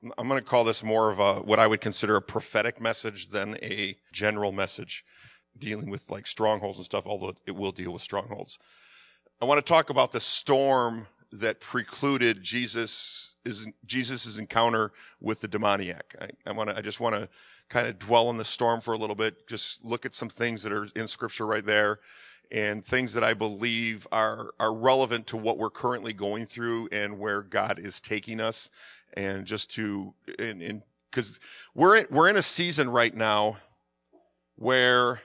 I'm going to call this more of what I would consider a prophetic message than a general message dealing with like strongholds and stuff, although it will deal with strongholds. I want to talk about the storm that precluded Jesus' encounter with the demoniac. I just want to kind of dwell on the storm for a little bit, just look at some things that are in Scripture right there, and things that I believe are relevant to what we're currently going through and where God is taking us. And just to, because we're in a season right now where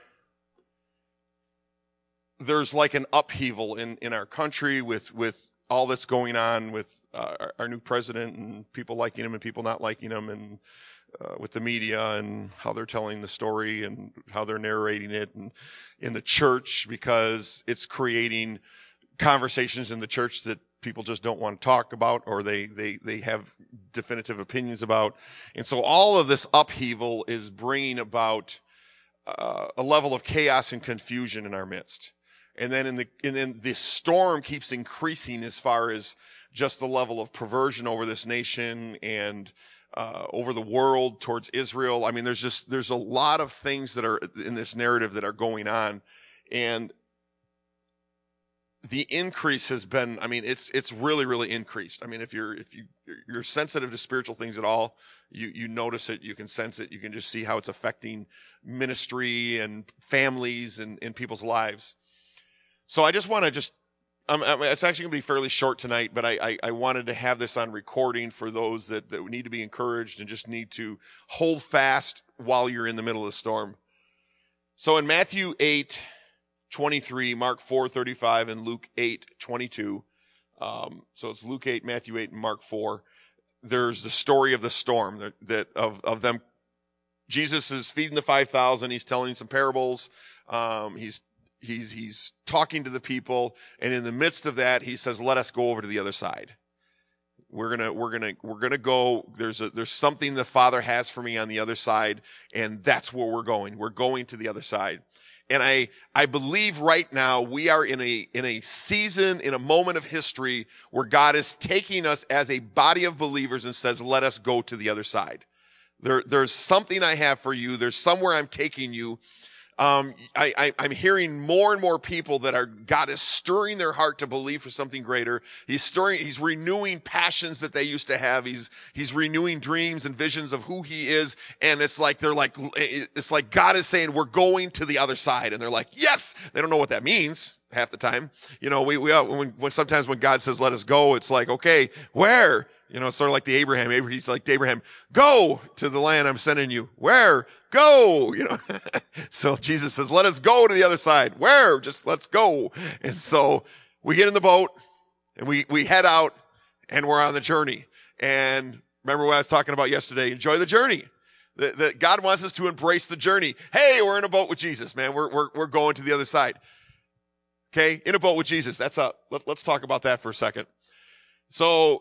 there's like an upheaval in our country with all that's going on with our new president and people liking him and people not liking him, and with the media and how they're telling the story and how they're narrating it, and in the church, because it's creating conversations in the church that people just don't want to talk about, or they have definitive opinions about. And so all of this upheaval is bringing about a level of chaos and confusion in our midst. And then the storm keeps increasing as far as just the level of perversion over this nation and over the world towards Israel. I mean, there's a lot of things that are in this narrative that are going on, and the increase has been, I mean, it's really, really increased. I mean, if you're sensitive to spiritual things at all, you notice it, you can sense it, you can just see how it's affecting ministry and families and people's lives. So I just want to it's actually going to be fairly short tonight, but I wanted to have this on recording for those that need to be encouraged and just need to hold fast while you're in the middle of the storm. So in Matthew 8:23, Mark 4:35, and Luke 8:22, so it's Luke 8, Matthew 8, and Mark 4, there's the story of the storm of them. Jesus is feeding the 5,000. He's telling some parables. He's talking to the people, and in the midst of that, he says, "Let us go over to the other side. We're gonna go. There's something the Father has for me on the other side, and that's where we're going. We're going to the other side." And I believe right now we are in a season, in a moment of history where God is taking us as a body of believers and says, "Let us go to the other side. There's something I have for you. There's somewhere I'm taking you." I'm hearing more and more people God is stirring their heart to believe for something greater. He's renewing passions that they used to have. He's renewing dreams and visions of who he is. And it's like God is saying, we're going to the other side. And they're like, yes. They don't know what that means half the time. You know, when sometimes when God says, let us go, it's like, okay, where? You know, it's sort of like the Abraham. He's like to Abraham, go to the land I'm sending you. Where? Go. You know, so Jesus says, let us go to the other side. Where? Just let's go. And so we get in the boat and we head out and we're on the journey. And remember what I was talking about yesterday? Enjoy the journey. That God wants us to embrace the journey. Hey, we're in a boat with Jesus, man. We're going to the other side. Okay. In a boat with Jesus. That's up. Let's talk about that for a second. So,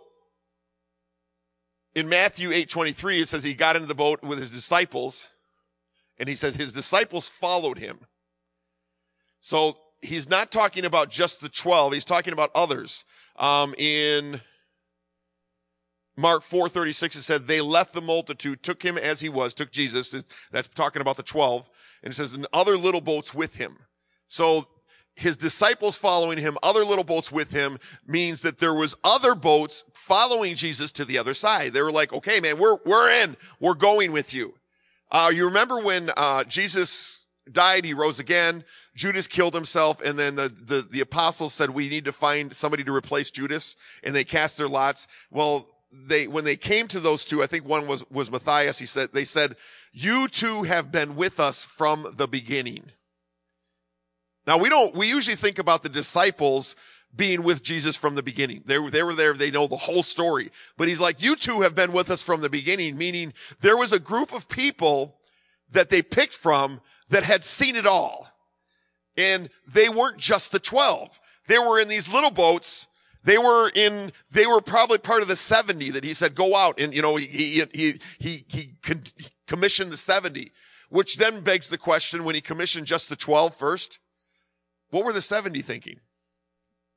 in Matthew 8:23, it says he got into the boat with his disciples, and he said his disciples followed him. So he's not talking about just the 12. He's talking about others. In Mark 4:36, it said they left the multitude, took him as he was, took Jesus. That's talking about the 12. And it says, and other little boats with him. So his disciples following him, other little boats with him, means that there was other boats following Jesus to the other side. They were like, okay, man, we're in. We're going with you. You remember when Jesus died, he rose again. Judas killed himself, and then the apostles said, we need to find somebody to replace Judas, and they cast their lots. Well, when they came to those two, I think one was Matthias, they said, you two have been with us from the beginning. Now, we usually think about the disciples being with Jesus from the beginning. They were there, they know the whole story. But he's like, you two have been with us from the beginning, meaning there was a group of people that they picked from that had seen it all. And they weren't just the 12. They were in these little boats. They were probably part of the 70 that he said, go out. And, you know, he commissioned the 70, which then begs the question, when he commissioned just the 12 first, what were the 70 thinking?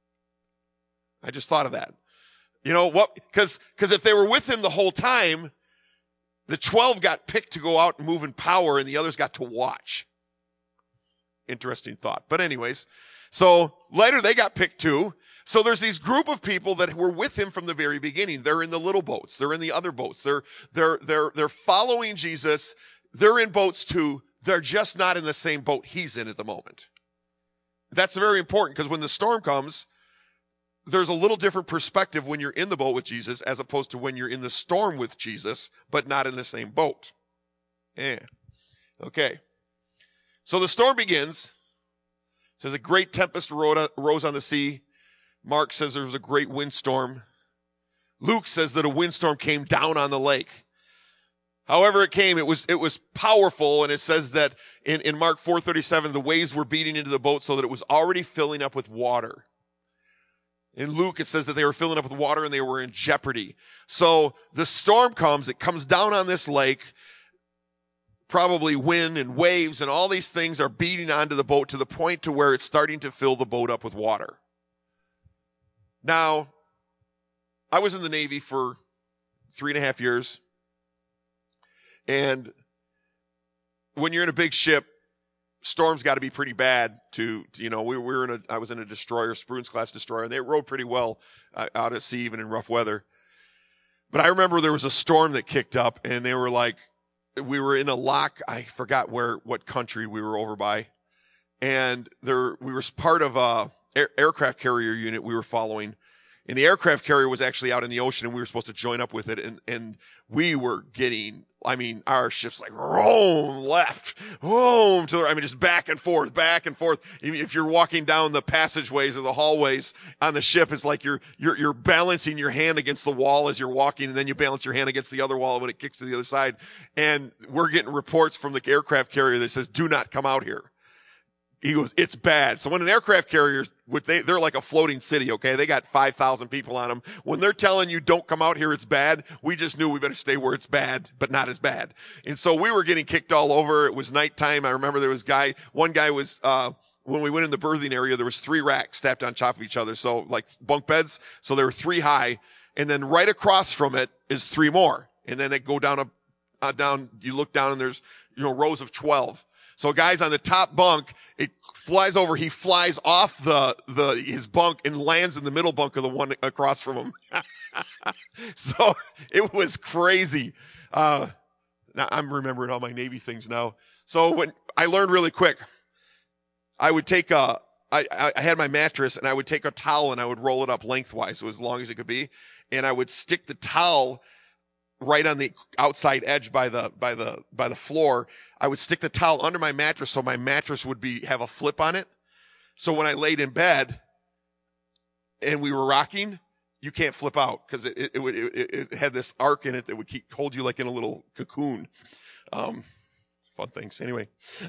I just thought of that. You know what? Because if they were with him the whole time, The 12 got picked to go out and move in power, and the others got to watch. Interesting thought. But anyways, so later they got picked too. So there's these group of people that were with him from the very beginning. They're in the little boats. They're in the other boats. They're following Jesus. They're in boats too. They're just not in the same boat he's in at the moment. That's very important because when the storm comes, there's a little different perspective when you're in the boat with Jesus as opposed to when you're in the storm with Jesus, but not in the same boat. Yeah. Okay. So the storm begins. It says a great tempest arose on the sea. Mark says there was a great windstorm. Luke says that a windstorm came down on the lake. However it came, it was powerful, and it says that in Mark 4:37, the waves were beating into the boat so that it was already filling up with water. In Luke, it says that they were filling up with water and they were in jeopardy. So the storm comes, it comes down on this lake. Probably wind and waves and all these things are beating onto the boat to the point to where it's starting to fill the boat up with water. Now, I was in the Navy for 3.5 years. And when you're in a big ship, storms got to be pretty bad I was in a destroyer, Spruance class destroyer, and they rode pretty well out at sea, even in rough weather. But I remember there was a storm that kicked up, and they were like, we were in a lock. I forgot what country we were over by. And we were part of a aircraft carrier unit we were following. And the aircraft carrier was actually out in the ocean, and we were supposed to join up with it. And we were getting, our ship's like, roam left, roam to the, just back and forth, back and forth. If you're walking down the passageways or the hallways on the ship, it's like you're balancing your hand against the wall as you're walking, and then you balance your hand against the other wall when it kicks to the other side. And we're getting reports from the aircraft carrier that says, do not come out here. He goes, it's bad. So when an aircraft carrier, they're like a floating city, okay? They got 5,000 people on them. When they're telling you don't come out here, it's bad, we just knew we better stay where it's bad, but not as bad. And so we were getting kicked all over. It was nighttime. I remember there was one guy was, when we went in the berthing area, there was 3 racks stacked on top of each other. So like bunk beds. So there were 3 high. And then right across from it is 3 more. And then they go down, you look down and there's, rows of 12. So a guy's on the top bunk, it flies over, he flies off his bunk and lands in the middle bunk of the one across from him. So it was crazy. Now I'm remembering all my Navy things now. So when I learned really quick, I would take I had my mattress, and I would take a towel and I would roll it up lengthwise, so as long as it could be. And I would stick the towel right on the outside edge by the floor. I would stick the towel under my mattress so my mattress would have a flip on it. So when I laid in bed and we were rocking, you can't flip out because it had this arc in it that would hold you like in a little cocoon. Fun things. Anyway.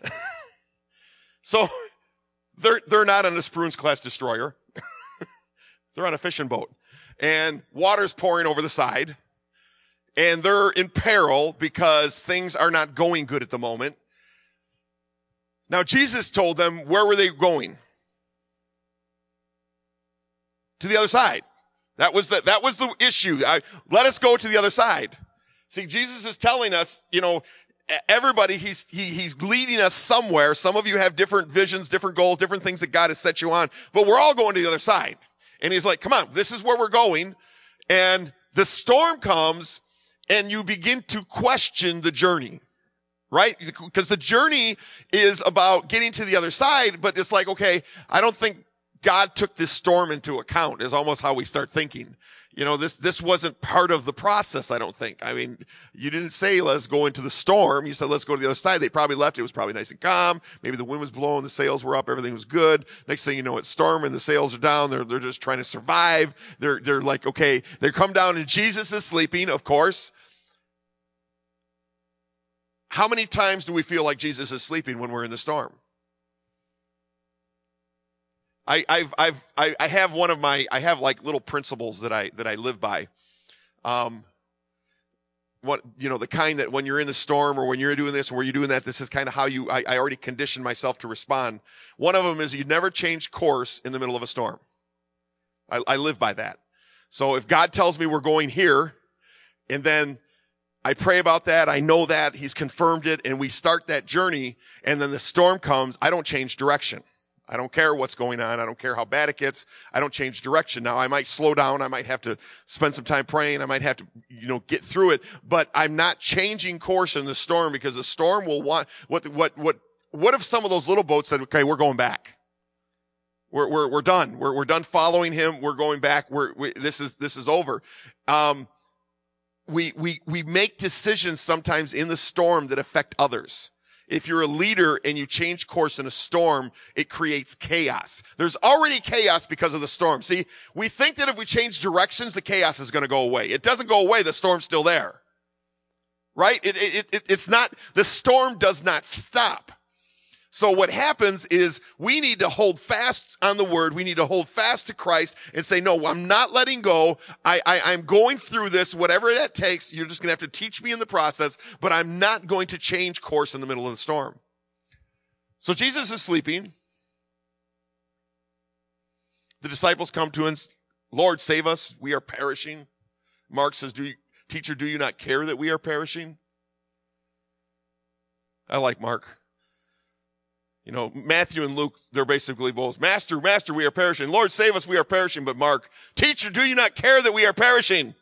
So they're not on a Spruance class destroyer. They're on a fishing boat, and water's pouring over the side. And they're in peril because things are not going good at the moment. Now, Jesus told them, where were they going? To the other side. That was the issue. Let us go to the other side. See, Jesus is telling us, everybody, he's leading us somewhere. Some of you have different visions, different goals, different things that God has set you on, but we're all going to the other side. And he's like, come on, this is where we're going. And the storm comes, and you begin to question the journey, right? Because the journey is about getting to the other side, but it's like, okay, I don't think God took this storm into account is almost how we start thinking. This wasn't part of the process, I don't think. You didn't say, let's go into the storm. You said, let's go to the other side. They probably left. It was probably nice and calm. Maybe the wind was blowing, the sails were up, everything was good. Next thing you know, it's storming, the sails are down. They're just trying to survive. They're like, okay, they come down and Jesus is sleeping, of course. How many times do we feel like Jesus is sleeping when we're in the storm? I have like little principles that I live by. The kind that when you're in the storm or when you're doing this or when you're doing that, this is kind of how I already conditioned myself to respond. One of them is you never change course in the middle of a storm. I live by that. So if God tells me we're going here, and then I pray about that. I know that he's confirmed it, and we start that journey, and then the storm comes. I don't change direction. I don't care what's going on. I don't care how bad it gets. I don't change direction. Now, I might slow down. I might have to spend some time praying. I might have to, get through it, but I'm not changing course in the storm, because the storm will want, what if some of those little boats said, okay, we're going back. We're done. We're done following him. We're going back. This is over. We make decisions sometimes in the storm that affect others. If you're a leader and you change course in a storm, it creates chaos. There's already chaos because of the storm. See, we think that if we change directions, the chaos is going to go away. It doesn't go away. The storm's still there. Right? It's not, the storm does not stop. So what happens is we need to hold fast on the word. We need to hold fast to Christ and say, no, I'm not letting go. I'm going through this, whatever that takes. You're just going to have to teach me in the process, but I'm not going to change course in the middle of the storm. So Jesus is sleeping. The disciples come to him, Lord, save us. We are perishing. Mark says, Teacher, do you not care that we are perishing? I like Mark. Matthew and Luke, they're basically both, Master, we are perishing. Lord, save us, we are perishing. But Mark, Teacher, do you not care that we are perishing?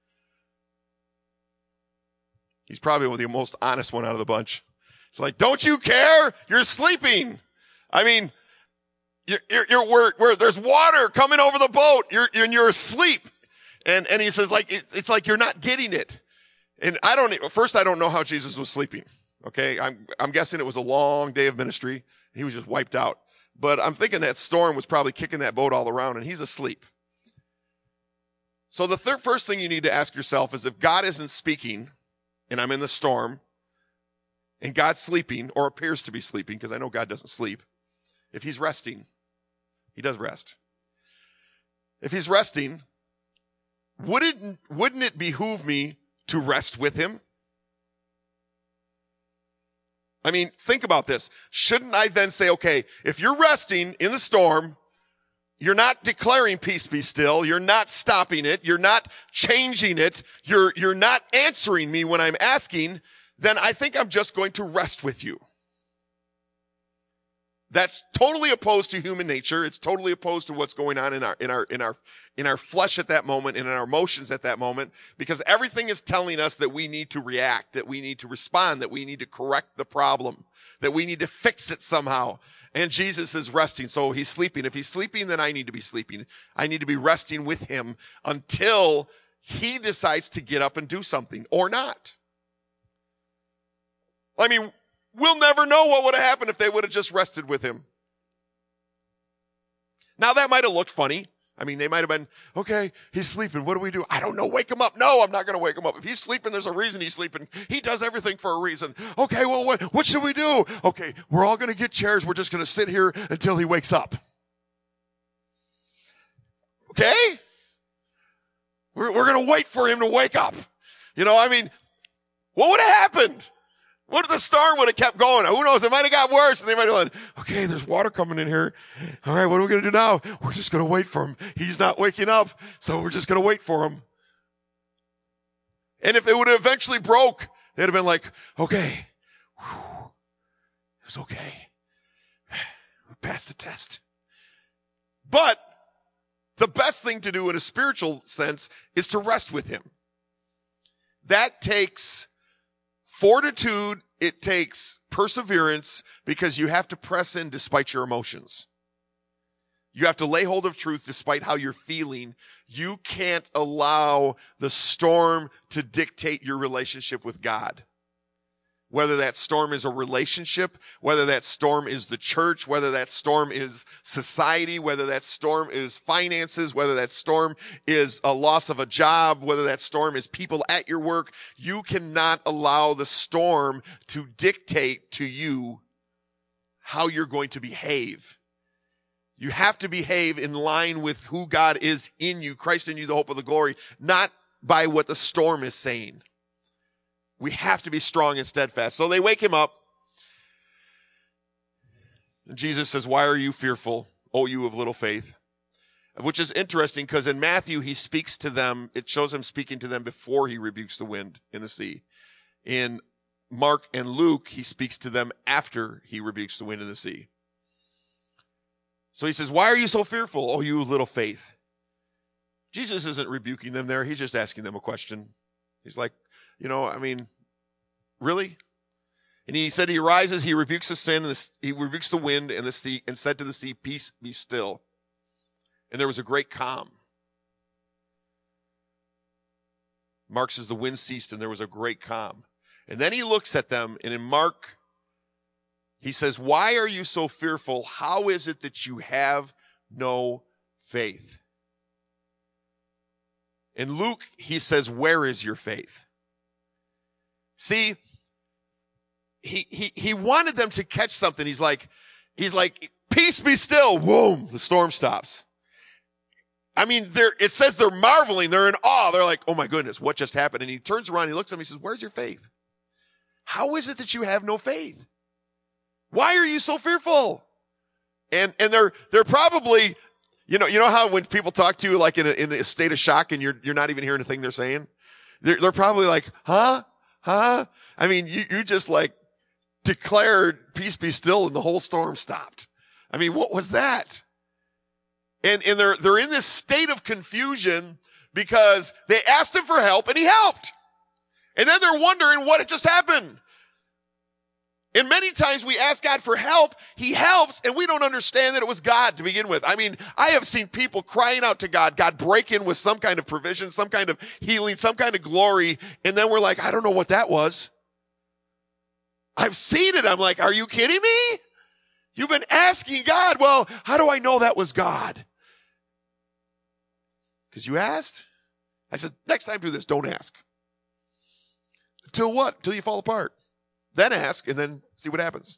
He's probably the most honest one out of the bunch. It's like, don't you care? You're sleeping. I mean, there's water coming over the boat. You're asleep. And he says, it's like you're not getting it. And I don't know how Jesus was sleeping. Okay, I'm guessing it was a long day of ministry. He was just wiped out. But I'm thinking that storm was probably kicking that boat all around, and he's asleep. So the first thing you need to ask yourself is, if God isn't speaking, and I'm in the storm, and God's sleeping, or appears to be sleeping, because I know God doesn't sleep. If he's resting, he does rest. If he's resting, wouldn't it behoove me to rest with him? I mean, think about this. Shouldn't I then say, okay, if you're resting in the storm, you're not declaring peace be still, you're not stopping it, you're not changing it, you're not answering me when I'm asking, then I think I'm just going to rest with you. That's totally opposed to human nature. It's totally opposed to what's going on in our flesh at that moment and in our emotions at that moment, because everything is telling us that we need to react, that we need to respond, that we need to correct the problem, that we need to fix it somehow. And Jesus is resting. So he's sleeping. If he's sleeping, then I need to be sleeping. I need to be resting with him until he decides to get up and do something or not. I mean, we'll never know what would have happened if they would have just rested with him. Now, that might have looked funny. I mean, they might have been, okay, he's sleeping. What do we do? I don't know. Wake him up. No, I'm not going to wake him up. If he's sleeping, there's a reason he's sleeping. He does everything for a reason. Okay, well, what should we do? Okay, we're all going to get chairs. We're just going to sit here until he wakes up. Okay? We're going to wait for him to wake up. I mean, what would have happened? What if the storm would have kept going? Who knows? It might have got worse. And they might have gone, okay, there's water coming in here. All right, what are we going to do now? We're just going to wait for him. He's not waking up, so we're just going to wait for him. And if they would have eventually broke, they'd have been like, okay, whew, it was okay. We passed the test. But the best thing to do in a spiritual sense is to rest with him. That takes fortitude, it takes perseverance, because you have to press in despite your emotions. You have to lay hold of truth despite how you're feeling. You can't allow the storm to dictate your relationship with God. Whether that storm is a relationship, whether that storm is the church, whether that storm is society, whether that storm is finances, whether that storm is a loss of a job, whether that storm is people at your work, you cannot allow the storm to dictate to you how you're going to behave. You have to behave in line with who God is in you, Christ in you, the hope of the glory, not by what the storm is saying. We have to be strong and steadfast. So they wake him up. And Jesus says, why are you fearful, O you of little faith? which is interesting because in Matthew, he speaks to them. It shows him speaking to them before he rebukes the wind in the sea. In Mark and Luke, he speaks to them after he rebukes the wind in the sea. So he says, why are you so fearful, oh, you little faith? Jesus isn't rebuking them there. He's just asking them a question. He's like, really? And he said he arises, he rebukes the sin, he rebukes the wind and the sea, and said to the sea, peace, be still. And there was a great calm. Mark says the wind ceased and there was a great calm. And then he looks at them, and in Mark, he says, why are you so fearful? How is it that you have no faith? In Luke, he says, where is your faith? See, he wanted them to catch something. He's like, peace be still. Boom, the storm stops. I mean, it says they're marveling. They're in awe. They're like, oh my goodness, what just happened? And he turns around, he looks at them, he says, where's your faith? How is it that you have no faith? Why are you so fearful? And they're probably, you know how when people talk to you like in a state of shock and you're not even hearing a thing they're saying? They're probably like, huh? I mean, you just like declared peace be still and the whole storm stopped. I mean, what was that? And they're in this state of confusion because they asked him for help and he helped. And then they're wondering what had just happened. And many times we ask God for help, he helps, and we don't understand that it was God to begin with. I mean, I have seen people crying out to God break in with some kind of provision, some kind of healing, some kind of glory, and then we're like, I don't know what that was. I've seen it. I'm like, are you kidding me? You've been asking God, well, how do I know that was God? Because you asked? I said, next time do this, don't ask. Until what? Until you fall apart. Then ask, and then see what happens.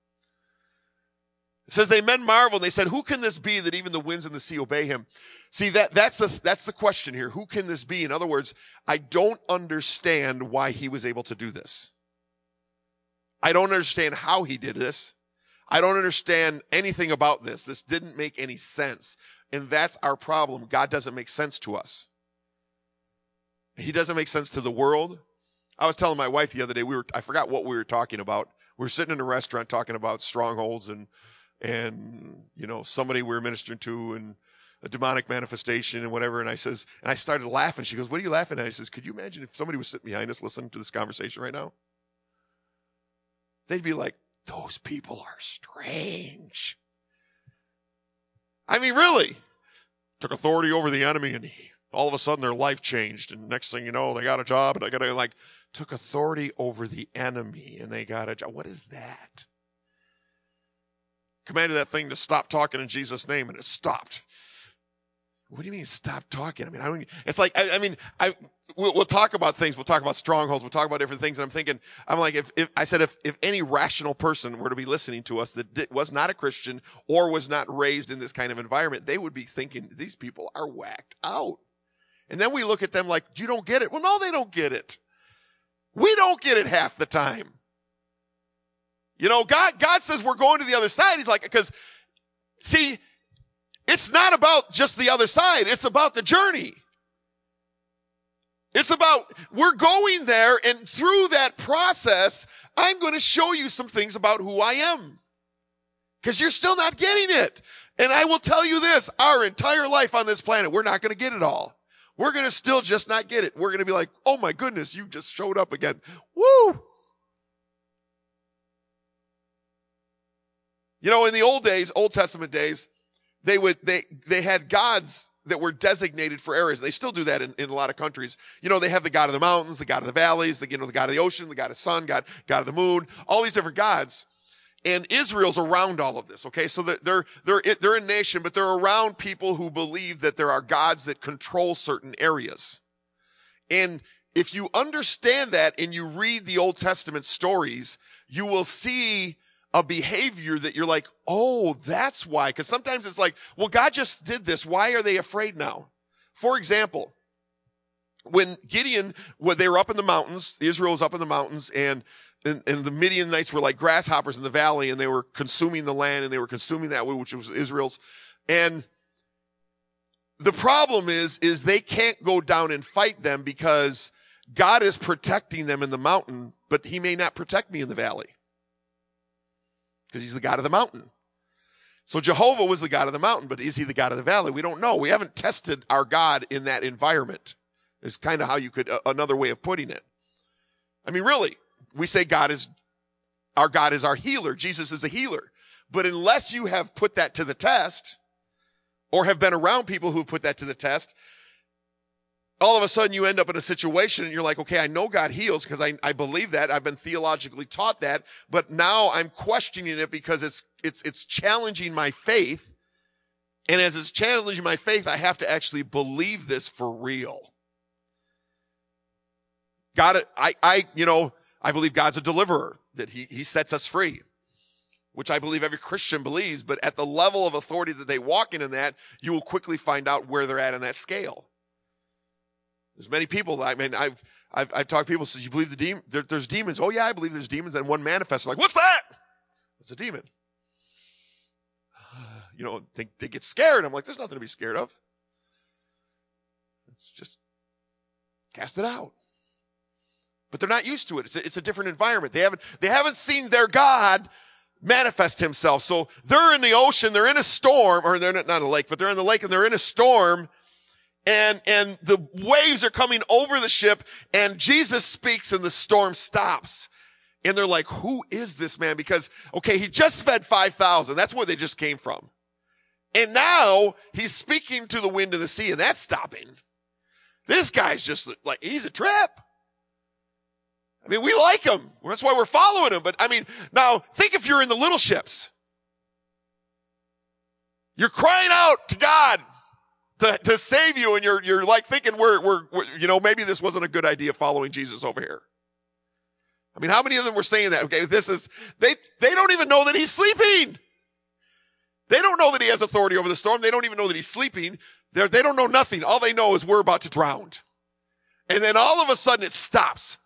It says, men marveled, and they said, who can this be that even the winds and the sea obey him? See, that's the question here. Who can this be? In other words, I don't understand why he was able to do this. I don't understand how he did this. I don't understand anything about this. This didn't make any sense. And that's our problem. God doesn't make sense to us. He doesn't make sense to the world. I was telling my wife the other day, I forgot what we were talking about. We were sitting in a restaurant talking about strongholds and somebody we were ministering to and a demonic manifestation and whatever. And I started laughing. She goes, what are you laughing at? I says, could you imagine if somebody was sitting behind us listening to this conversation right now? They'd be like, those people are strange. I mean, really. Took authority over the enemy and all of a sudden their life changed. And next thing you know, they got a job and took authority over the enemy and they got a job. What is that? Commanded that thing to stop talking in Jesus' name and it stopped. What do you mean stop talking? I mean, we'll talk about things. We'll talk about strongholds. We'll talk about different things. And I'm like, if any rational person were to be listening to us that was not a Christian or was not raised in this kind of environment, they would be thinking these people are whacked out. And then we look at them like, you don't get it. Well, no, they don't get it. We don't get it half the time. God says we're going to the other side. He's like, because see, it's not about just the other side. It's about the journey. It's about we're going there, and through that process, I'm going to show you some things about who I am. Because you're still not getting it. And I will tell you this, our entire life on this planet, we're not going to get it all. We're going to still just not get it. We're going to be like, oh my goodness, you just showed up again. Woo! In the old days, Old Testament days, they had gods that were designated for areas. They still do that in a lot of countries. They have the God of the mountains, the God of the valleys, the God of the ocean, the God of the sun, God of the moon, all these different gods. And Israel's around all of this, okay? So they're a nation, but they're around people who believe that there are gods that control certain areas. And if you understand that and you read the Old Testament stories, you will see a behavior that you're like, oh, that's why. Because sometimes it's like, well, God just did this. Why are they afraid now? For example, when they were up in the mountains, Israel was up in the mountains, and the Midianites were like grasshoppers in the valley, and they were consuming the land, and they were consuming that which was Israel's. And The problem is they can't go down and fight them because God is protecting them in the mountain, but he may not protect me in the valley because he's the God of the mountain. So Jehovah was the God of the mountain, but is he the God of the valley? We don't know. We haven't tested our God in that environment. Is kind of how you could, another way of putting it. I mean, really, we say our God is our healer. Jesus is a healer. But unless you have put that to the test, or have been around people who have put that to the test, all of a sudden you end up in a situation and you're like, okay, I know God heals because I believe that. I've been theologically taught that, but now I'm questioning it because it's challenging my faith. And as it's challenging my faith, I have to actually believe this for real. God, I believe God's a deliverer, that he sets us free, which I believe every Christian believes, but at the level of authority that they walk in that, you will quickly find out where they're at on that scale. There's many people, I mean, I've talked to people, says, you believe there's demons? Oh yeah, I believe there's demons. And one manifests, like, what's that? It's a demon. They get scared. I'm like, there's nothing to be scared of. It's just cast it out. But they're not used to it. It's a different environment. They haven't seen their God manifest himself. So they're in the ocean, they're in a storm, or they're not a lake, but they're in the lake and they're in a storm, and the waves are coming over the ship, and Jesus speaks and the storm stops. And they're like, who is this man? Because, okay, he just fed 5,000. That's where they just came from. And now he's speaking to the wind and the sea, and that's stopping. This guy's just like, he's a trip. I mean, we like him. That's why we're following him. But I mean, now think if you're in the little ships. You're crying out to God to save you, and you're like thinking we're maybe this wasn't a good idea following Jesus over here. I mean, how many of them were saying that? Okay, they don't even know that he's sleeping. They don't know that he has authority over the storm. They don't even know that he's sleeping. They don't know nothing. All they know is we're about to drown. And then all of a sudden it stops.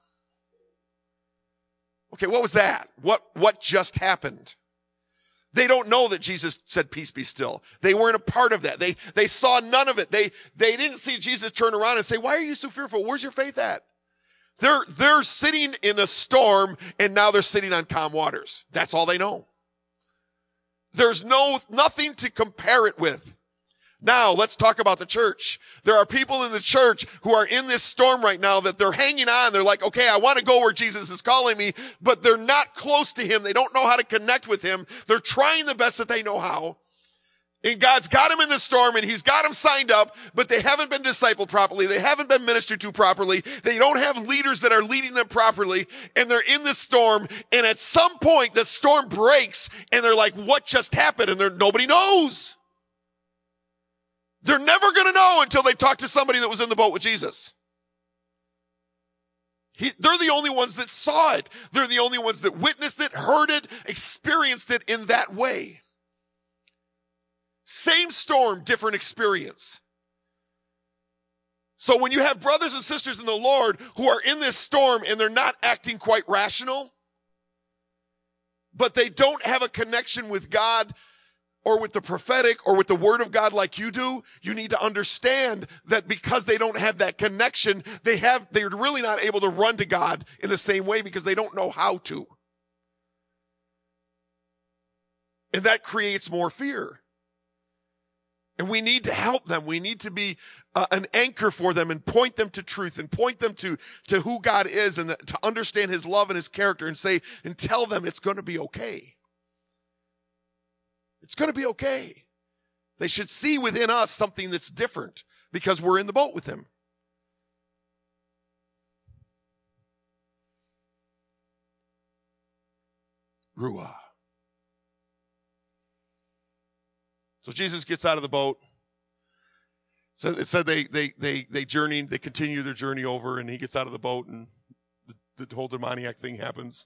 Okay, what was that? What just happened? They don't know that Jesus said, peace be still. They weren't a part of that. They saw none of it. They didn't see Jesus turn around and say, why are you so fearful? Where's your faith at? They're sitting in a storm, and now they're sitting on calm waters. That's all they know. There's nothing to compare it with. Now, let's talk about the church. There are people in the church who are in this storm right now that they're hanging on. They're like, okay, I want to go where Jesus is calling me, but they're not close to him. They don't know how to connect with him. They're trying the best that they know how. And God's got them in the storm, and he's got them signed up, but they haven't been discipled properly. They haven't been ministered to properly. They don't have leaders that are leading them properly, and they're in the storm. And at some point, the storm breaks, and they're like, what just happened? And nobody knows. They're never going to know until they talk to somebody that was in the boat with Jesus. They're the only ones that saw it. They're the only ones that witnessed it, heard it, experienced it in that way. Same storm, different experience. So when you have brothers and sisters in the Lord who are in this storm and they're not acting quite rational, but they don't have a connection with God or with the prophetic or with the word of God like you do, you need to understand that because they don't have that connection, they're really not able to run to God in the same way because they don't know how to. And that creates more fear. And we need to help them. We need to be an anchor for them and point them to truth and point them to who God is and to understand his love and his character and tell them it's going to be okay. It's going to be okay. They should see within us something that's different because we're in the boat with him. Ruah. So Jesus gets out of the boat. So it said they journeyed, they continue their journey over, and he gets out of the boat, and the whole demoniac thing happens.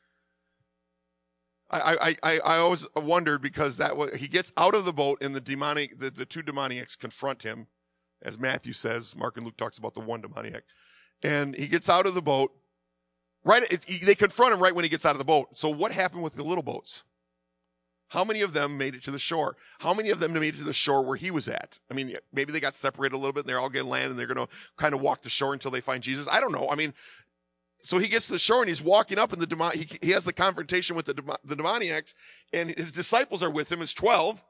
I always wondered because he gets out of the boat, and the two demoniacs confront him, as Matthew says. Mark and Luke talks about the one demoniac, and he gets out of the boat. They confront him right when he gets out of the boat. So what happened with the little boats? How many of them made it to the shore? How many of them made it to the shore where he was at? I mean, maybe they got separated a little bit and they're all going to land and they're going to kind of walk the shore until they find Jesus. I don't know. I mean, so he gets to the shore and he's walking up and he has the confrontation with the demoniacs, and his disciples are with him. It's 12.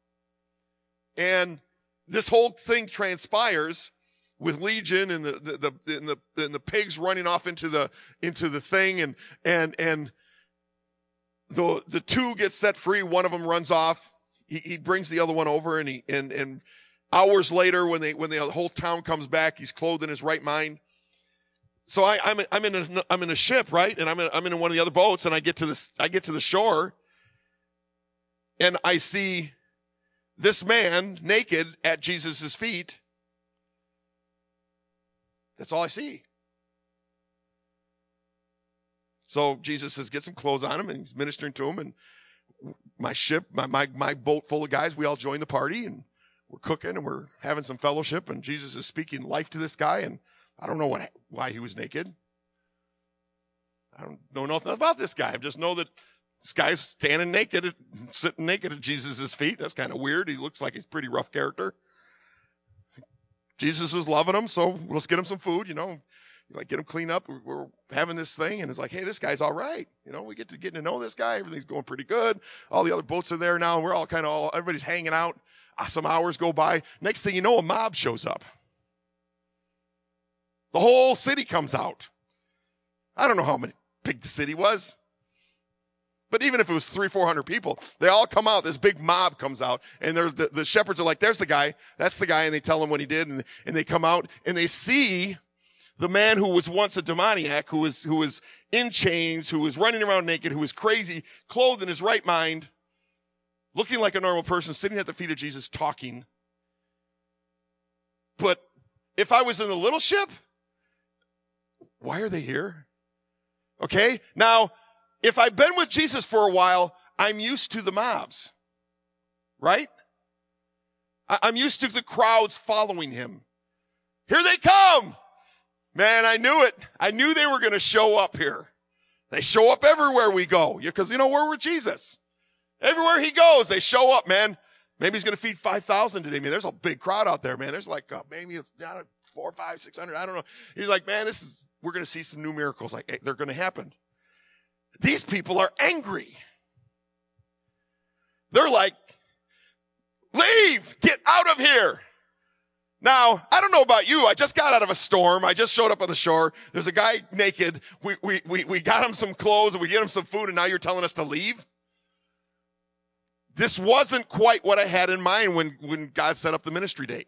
And this whole thing transpires with Legion and the pigs running off into the thing, and the two get set free. One of them runs off. He brings the other one over, and hours later, when the whole town comes back, he's clothed in his right mind. So I'm in a ship, right? And I'm in one of the other boats, and I get to the shore, and I see this man naked at Jesus' feet. That's all I see. So Jesus says, get some clothes on him, and he's ministering to him. And my ship, my boat full of guys, we all join the party, and we're cooking, and we're having some fellowship. And Jesus is speaking life to this guy, and I don't know why he was naked. I don't know nothing about this guy. I just know that this guy's standing naked, sitting naked at Jesus' feet. That's kind of weird. He looks like he's a pretty rough character. Jesus is loving him, so let's get him some food, you know. Like, get him cleaned up. We're having this thing, and it's like, hey, this guy's all right. You know, we get to know this guy. Everything's going pretty good. All the other boats are there now. We're all everybody's hanging out. Some hours go by. Next thing you know, a mob shows up. The whole city comes out. I don't know how big the city was. But even if it was 300-400 people, they all come out. This big mob comes out, and the shepherds are like, there's the guy. That's the guy. And they tell him what he did. And they come out and they see the man who was once a demoniac, who was in chains, who was running around naked, who was crazy, clothed in his right mind, looking like a normal person, sitting at the feet of Jesus, talking. But if I was in the little ship, why are they here? Okay. Now, if I've been with Jesus for a while, I'm used to the mobs, right? I'm used to the crowds following him. Here they come. Man, I knew it. I knew they were going to show up here. They show up everywhere we go, because, we're with Jesus. Everywhere he goes, they show up, man. Maybe he's going to feed 5,000 today. Man, there's a big crowd out there, man. There's like maybe 4, 5, 600. I don't know. He's like, man, we're going to see some new miracles. Like, they're going to happen. These people are angry. They're like, leave, get out of here. Now, I don't know about you. I just got out of a storm. I just showed up on the shore. There's a guy naked. We got him some clothes and we get him some food, and now you're telling us to leave? This wasn't quite what I had in mind when God set up the ministry date.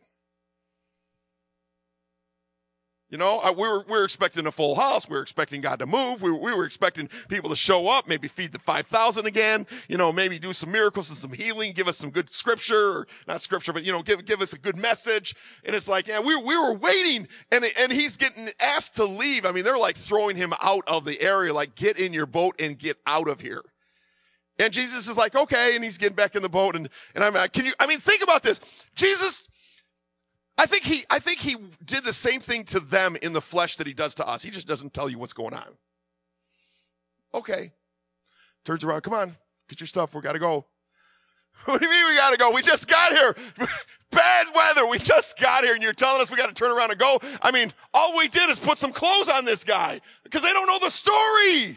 We were expecting a full house. We were expecting God to move. We were expecting people to show up, maybe feed the 5,000 again, maybe do some miracles and some healing, give us some good scripture, or not scripture, but, give us a good message. And it's like, yeah, we were waiting, and he's getting asked to leave. I mean, they're like throwing him out of the area, like, get in your boat and get out of here. And Jesus is like, okay. And he's getting back in the boat. And I'm like, think about this. Jesus, I think he did the same thing to them in the flesh that he does to us. He just doesn't tell you what's going on. Okay. Turns around. Come on. Get your stuff. We got to go. What do you mean we got to go? We just got here. Bad weather. We just got here, and you're telling us we got to turn around and go? I mean, all we did is put some clothes on this guy because they don't know the story.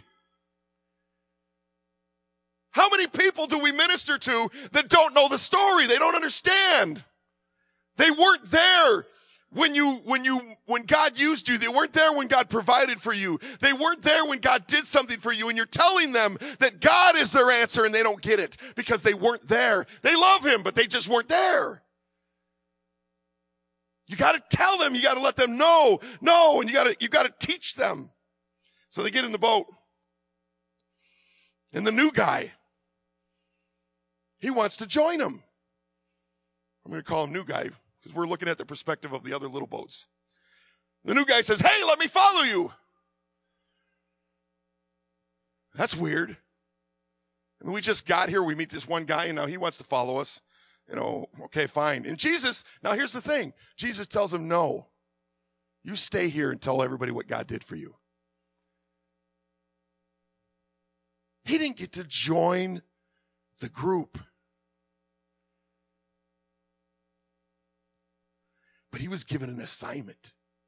How many people do we minister to that don't know the story? They don't understand. They weren't there when God used you. They weren't there when God provided for you. They weren't there when God did something for you, and you're telling them that God is their answer, and they don't get it because they weren't there. They love him, but they just weren't there. You got to tell them. You got to let them know. No, and you got to teach them. So they get in the boat. And the new guy, he wants to join them. I'm going to call him new guy because we're looking at the perspective of the other little boats. The new guy says, hey, let me follow you. That's weird. And we just got here. We meet this one guy, and now he wants to follow us. Okay, fine. And Jesus, now here's the thing. Jesus tells him, no, you stay here and tell everybody what God did for you. He didn't get to join the group. But he was given an assignment.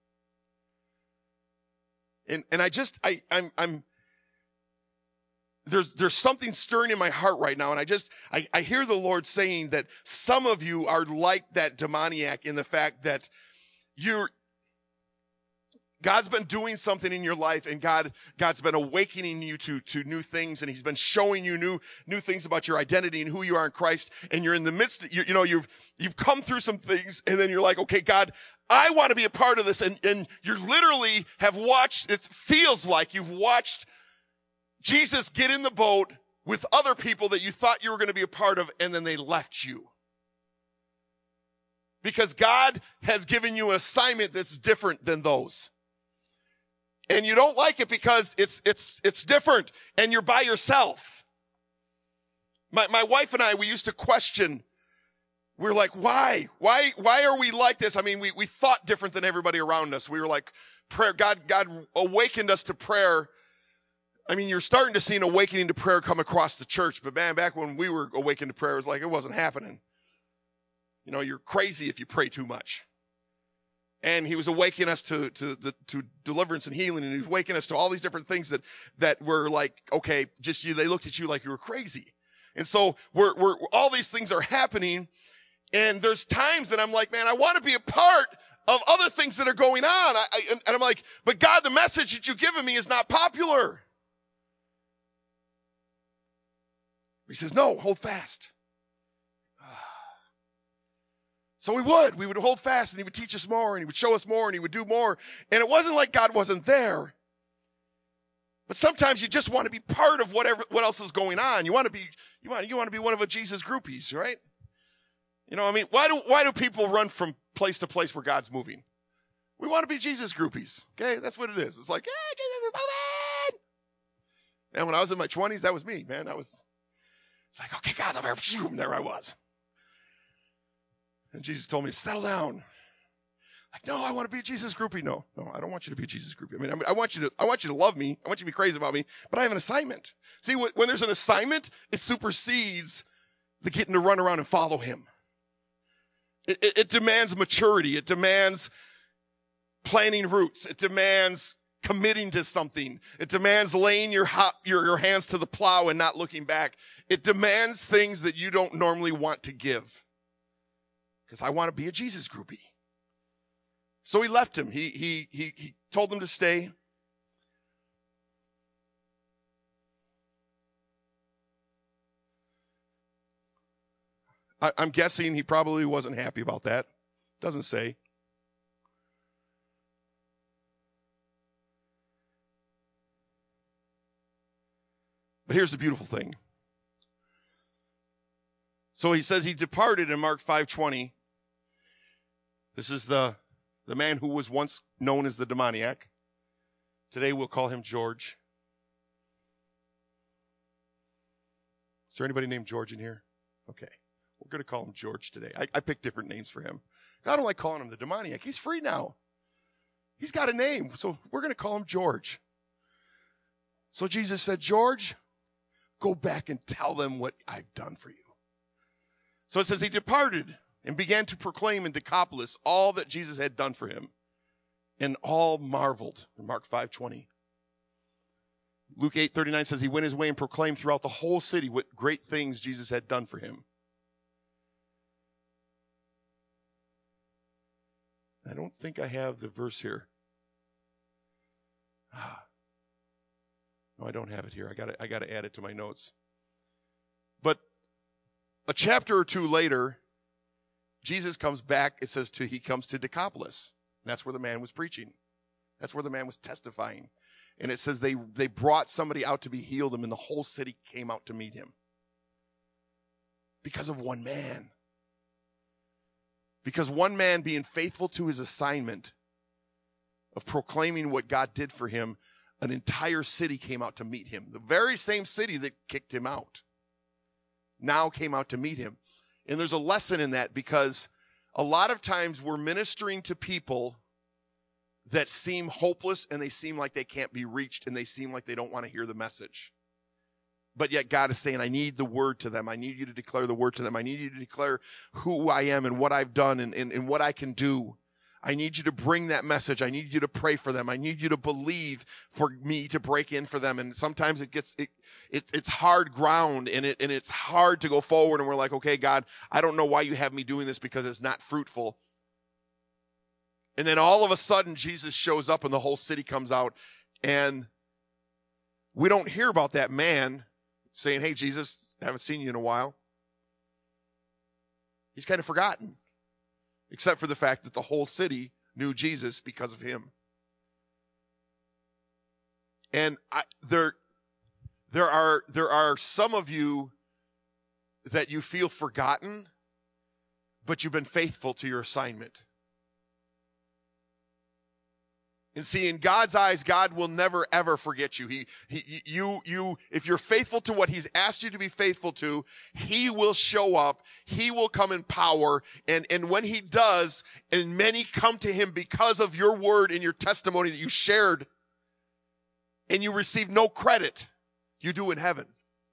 And I'm there's something stirring in my heart right now, and I hear the Lord saying that some of you are like that demoniac in the fact that God's been doing something in your life, and God's been awakening you to new things, and he's been showing you new things about your identity and who you are in Christ, and you're in the midst of, you've come through some things, and then you're like, okay, God, I want to be a part of this, and you literally have watched, it feels like you've watched Jesus get in the boat with other people that you thought you were going to be a part of, and then they left you. Because God has given you an assignment that's different than those. And you don't like it because it's different, and you're by yourself. My wife and I, we used to question. We're like, why are we like this? I mean, we thought different than everybody around us. We were like, prayer. God awakened us to prayer. I mean, you're starting to see an awakening to prayer come across the church, but man, back when we were awakened to prayer, it was like it wasn't happening. You're crazy if you pray too much. And he was awakening us to deliverance and healing, and he was awakening us to all these different things that were like, okay, they looked at you like you were crazy. And so we're all these things are happening, and there's times that I'm like, man, I want to be a part of other things that are going on. And I'm like, but God, the message that you've given me is not popular. He says, no, hold fast. So we would hold fast, and he would teach us more, and he would show us more, and he would do more. And it wasn't like God wasn't there. But sometimes you just want to be part of what else is going on. You want to be one of a Jesus groupies, right? I mean, why do people run from place to place where God's moving? We want to be Jesus groupies. Okay, that's what it is. It's like, yeah, Jesus is moving. And when I was in my 20s, that was me, man. It's like, okay, God's over here. There I was. And Jesus told me to settle down. Like, no, I want to be a Jesus groupie. No, I don't want you to be a Jesus groupie. I mean, I want you to love me. I want you to be crazy about me, but I have an assignment. See, when there's an assignment, it supersedes the getting to run around and follow him. It demands maturity. It demands planting roots. It demands committing to something. It demands laying your hands to the plow and not looking back. It demands things that you don't normally want to give. Because I want to be a Jesus groupie. So he left him. He told them to stay. I'm guessing he probably wasn't happy about that. Doesn't say. But here's the beautiful thing. So he says he departed in Mark 5:20. This is the man who was once known as the demoniac. Today we'll call him George. Is there anybody named George in here? Okay. We're going to call him George today. I picked different names for him. I don't like calling him the demoniac. He's free now. He's got a name, so we're going to call him George. So Jesus said, George, go back and tell them what I've done for you. So it says he departed and began to proclaim in Decapolis all that Jesus had done for him. And all marveled. In Mark 5:20. Luke 8:39 says he went his way and proclaimed throughout the whole city what great things Jesus had done for him. I don't think I have the verse here. No, I don't have it here. I got to add it to my notes. But a chapter or two later, Jesus comes back. It says he comes to Decapolis. And that's where the man was preaching. That's where the man was testifying. And it says they brought somebody out to be healed, and the whole city came out to meet him. Because of one man. Because one man being faithful to his assignment of proclaiming what God did for him, an entire city came out to meet him. The very same city that kicked him out now came out to meet him. And there's a lesson in that, because a lot of times we're ministering to people that seem hopeless, and they seem like they can't be reached, and they seem like they don't want to hear the message. But yet God is saying, I need the word to them. I need you to declare the word to them. I need you to declare who I am and what I've done and what I can do. I need you to bring that message. I need you to pray for them. I need you to believe for me to break in for them. And sometimes it's hard ground and it's hard to go forward. And we're like, okay, God, I don't know why you have me doing this because it's not fruitful. And then all of a sudden Jesus shows up and the whole city comes out, and we don't hear about that man saying, hey, Jesus, I haven't seen you in a while. He's kind of forgotten, except for the fact that the whole city knew Jesus because of him. And there are some of you that you feel forgotten, but you've been faithful to your assignment. And see, in God's eyes, God will never, ever forget you. If you're faithful to what he's asked you to be faithful to, he will show up. He will come in power. And when he does, and many come to him because of your word and your testimony that you shared, and you receive no credit, you do in heaven.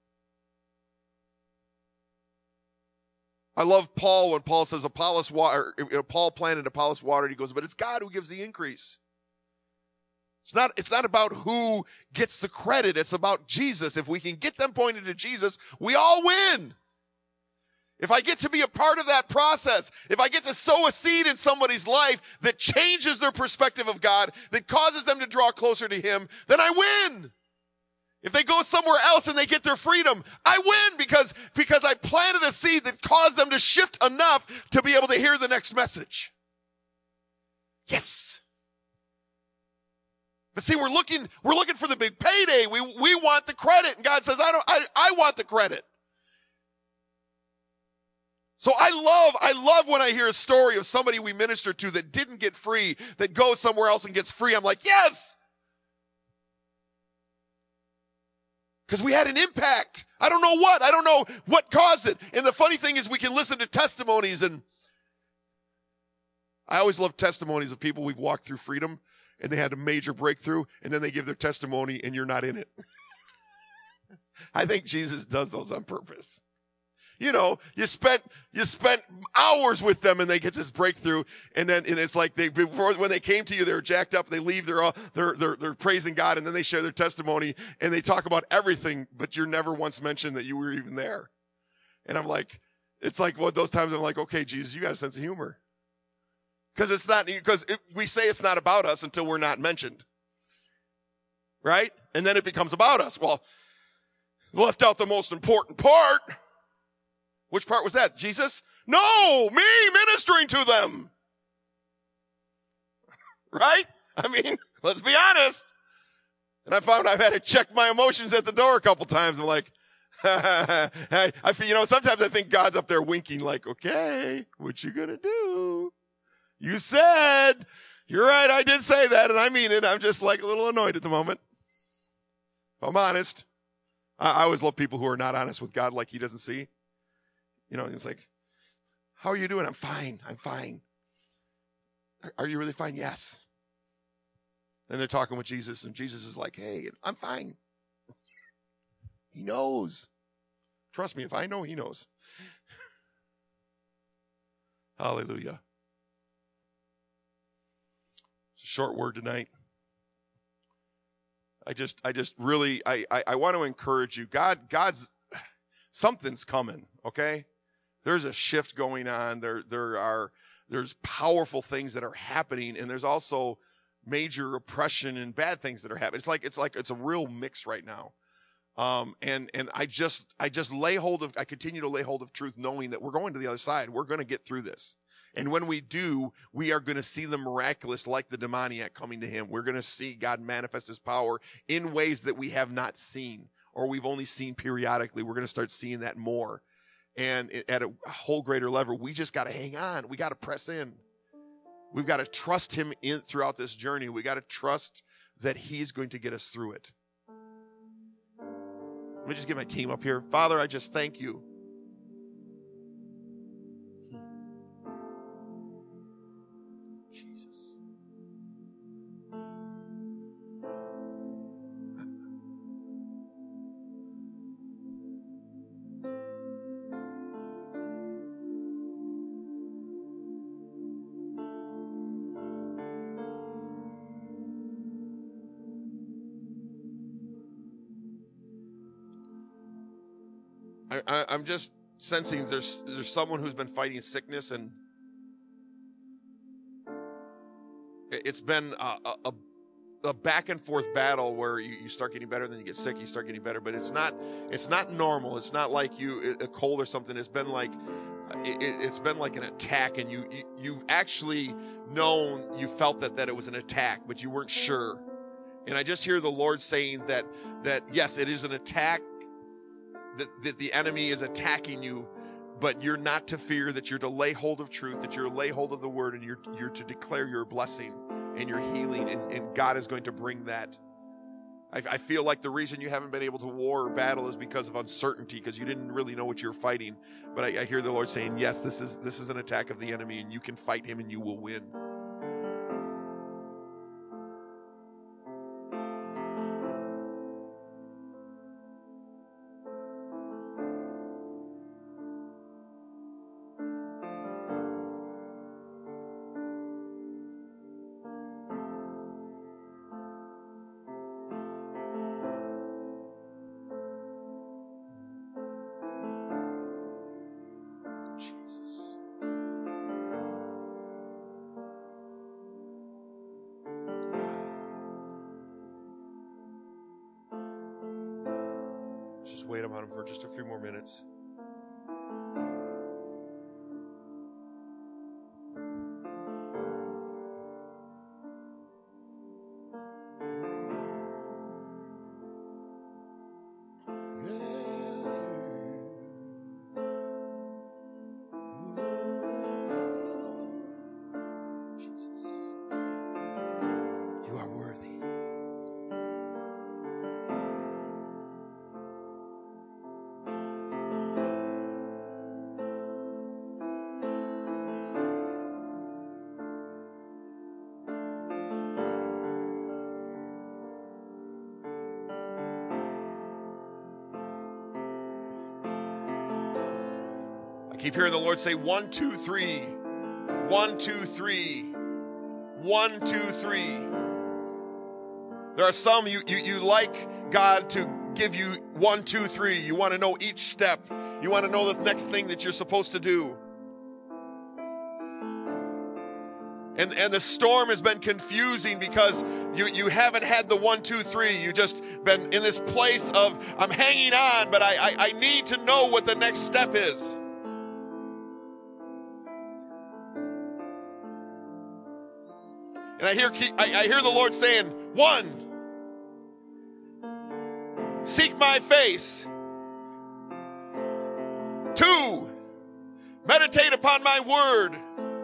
I love Paul when Paul says Paul planted, Apollos watered. He goes, but it's God who gives the increase. It's not about who gets the credit. It's about Jesus. If we can get them pointed to Jesus, we all win. If I get to be a part of that process, if I get to sow a seed in somebody's life that changes their perspective of God, that causes them to draw closer to him, then I win. If they go somewhere else and they get their freedom, I win because I planted a seed that caused them to shift enough to be able to hear the next message. Yes. But see, we're looking for the big payday. We want the credit. And God says, I want the credit. So I love when I hear a story of somebody we minister to that didn't get free, that goes somewhere else and gets free. I'm like, yes! Because we had an impact. I don't know what caused it. And the funny thing is we can listen to testimonies, and I always love testimonies of people we've walked through freedom and they had a major breakthrough, and then they give their testimony and you're not in it. I think Jesus does those on purpose. You know, you spent hours with them and they get this breakthrough, and it's like when they came to you, they were jacked up. They leave, they're praising God, and then they share their testimony and they talk about everything, but you're never once mentioned that you were even there. And I'm like, it's like those times I'm like, okay, Jesus, you got a sense of humor. Because we say it's not about us until we're not mentioned. Right? And then it becomes about us. Well, left out the most important part. Which part was that? Jesus? No, me ministering to them. Right? I mean, let's be honest. And I found I've had to check my emotions at the door a couple times. I'm like, I feel, sometimes I think God's up there winking like, okay, what you gonna do? You said, you're right, I did say that, and I mean it. I'm just like a little annoyed at the moment. If I'm honest. I always love people who are not honest with God like he doesn't see. It's like, how are you doing? I'm fine. Are you really fine? Yes. Then they're talking with Jesus, and Jesus is like, hey, I'm fine. He knows. Trust me, if I know, he knows. Hallelujah. It's a short word tonight. I just really, I want to encourage you. God's, something's coming, okay? There's a shift going on. There's powerful things that are happening, and there's also major oppression and bad things that are happening. It's a real mix right now. And I continue to lay hold of truth, knowing that we're going to the other side. We're going to get through this. And when we do, we are going to see the miraculous, like the demoniac coming to him. We're going to see God manifest his power in ways that we have not seen, or we've only seen periodically. We're going to start seeing that more. And at a whole greater level, we just got to hang on. We got to press in. We've got to trust him throughout this journey. We got to trust that he's going to get us through it. Let me just get my team up here. Father, I just thank you. Jesus. I'm just sensing there's someone who's been fighting sickness, and it's been a back and forth battle where you start getting better, then you get sick, you start getting better, but it's not normal. It's not like a cold or something. It's been like it's been like an attack, and you've actually known, you felt that it was an attack, but you weren't sure. And I just hear the Lord saying that yes, it is an attack, that the enemy is attacking you, but you're not to fear, that you're to lay hold of truth, that you're to lay hold of the word, and you're to declare your blessing and your healing, and God is going to bring that. I feel like the reason you haven't been able to war or battle is because of uncertainty, because you didn't really know what you're fighting. But I hear the Lord saying, yes, this is an attack of the enemy, and you can fight him and you will win. Jesus. Just wait on him for just a few more minutes. Keep hearing the Lord say 1, 2, 3. 1, 2, 3. 1, 2, 3. There are some you like God to give you 1, 2, 3. You want to know each step. You want to know the next thing that you're supposed to do. And the storm has been confusing because you haven't had the 1, 2, 3. You just been in this place of, I'm hanging on, but I need to know what the next step is. And I hear the Lord saying, 1, seek my face. 2, meditate upon my word.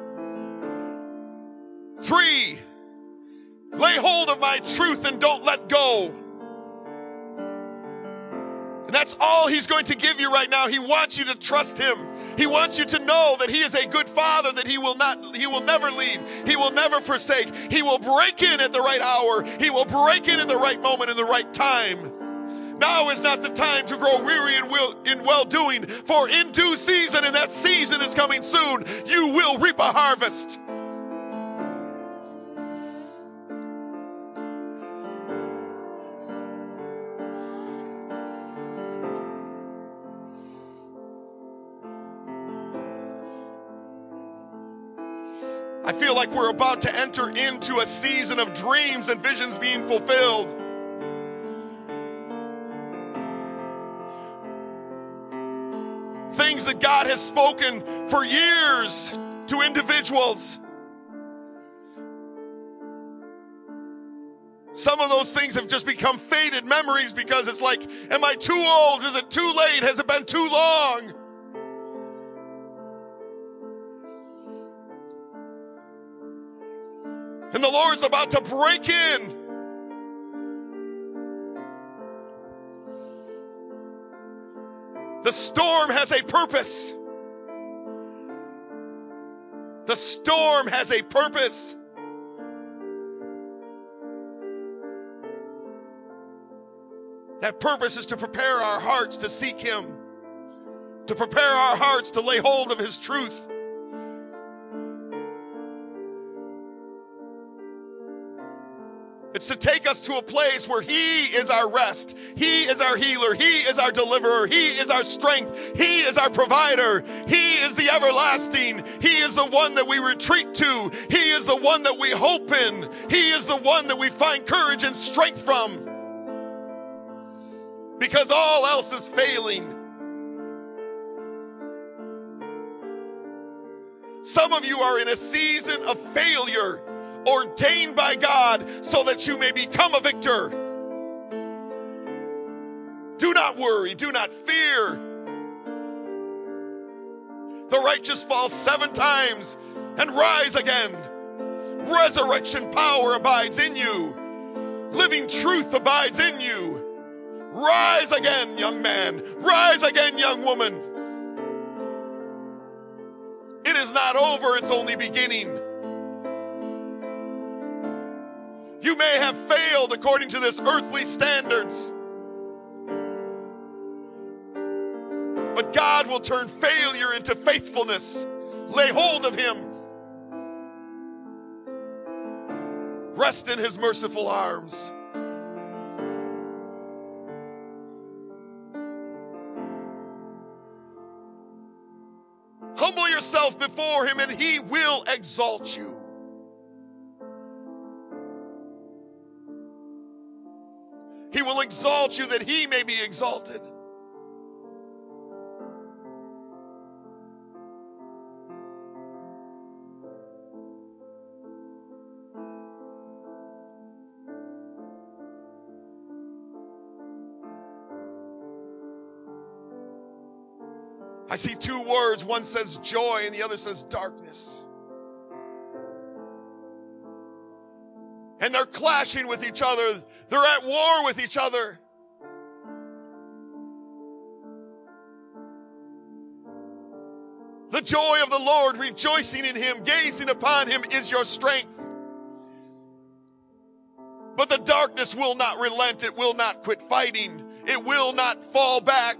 3, lay hold of my truth and don't let go. And that's all he's going to give you right now. He wants you to trust him. He wants you to know that he is a good father, that he will never leave. He will never forsake. He will break in at the right hour. He will break in at the right moment, in the right time. Now is not the time to grow weary in well-doing, for in due season, and that season is coming soon, you will reap a harvest. I feel like we're about to enter into a season of dreams and visions being fulfilled. Things that God has spoken for years to individuals. Some of those things have just become faded memories because it's like, am I too old? Is it too late? Has it been too long? And the Lord's about to break in. The storm has a purpose. The storm has a purpose. That purpose is to prepare our hearts to seek him, to prepare our hearts to lay hold of his truth. It's to take us to a place where He is our rest. He is our healer. He is our deliverer. He is our strength. He is our provider. He is the everlasting. He is the one that we retreat to. He is the one that we hope in. He is the one that we find courage and strength from. Because all else is failing. Some of you are in a season of failure, ordained by God so that you may become a victor. Do not worry, do not fear. The righteous fall 7 times and rise again. Resurrection power abides in you. Living truth abides in you. Rise again, young man. Rise again, young woman. It is not over, it's only beginning. You may have failed according to this earthly standards, but God will turn failure into faithfulness. Lay hold of Him. Rest in His merciful arms. Humble yourself before Him and He will exalt you. He will exalt you that He may be exalted. I see 2 words. One says joy and the other says darkness. And they're clashing with each other. They're at war with each other. The joy of the Lord, rejoicing in Him, gazing upon Him is your strength. But the darkness will not relent. It will not quit fighting. It will not fall back.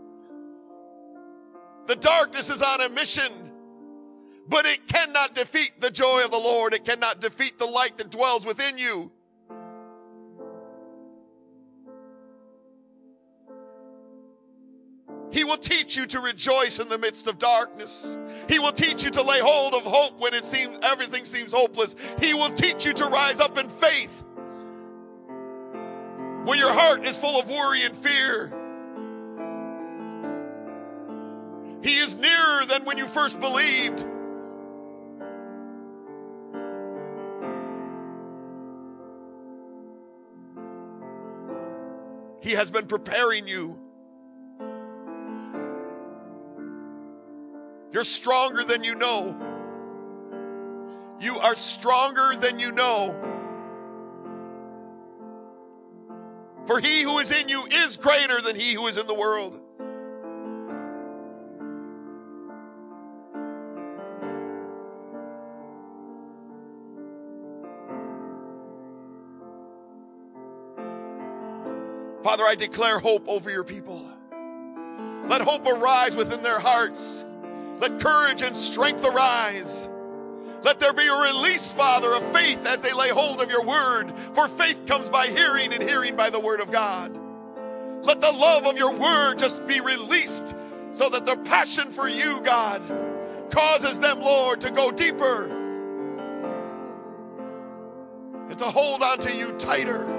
The darkness is on a mission, but it cannot defeat the joy of the Lord. It cannot defeat the light that dwells within you. He will teach you to rejoice in the midst of darkness. He will teach you to lay hold of hope when everything seems hopeless. He will teach you to rise up in faith when your heart is full of worry and fear. He is nearer than when you first believed. He has been preparing you. You're stronger than you know. You are stronger than you know. For He who is in you is greater than he who is in the world. Father, I declare hope over your people. Let hope arise within their hearts. Let courage and strength arise. Let there be a release, Father, of faith as they lay hold of your word. For faith comes by hearing, and hearing by the word of God. Let the love of your word just be released so that their passion for you, God, causes them, Lord, to go deeper and to hold on to you tighter.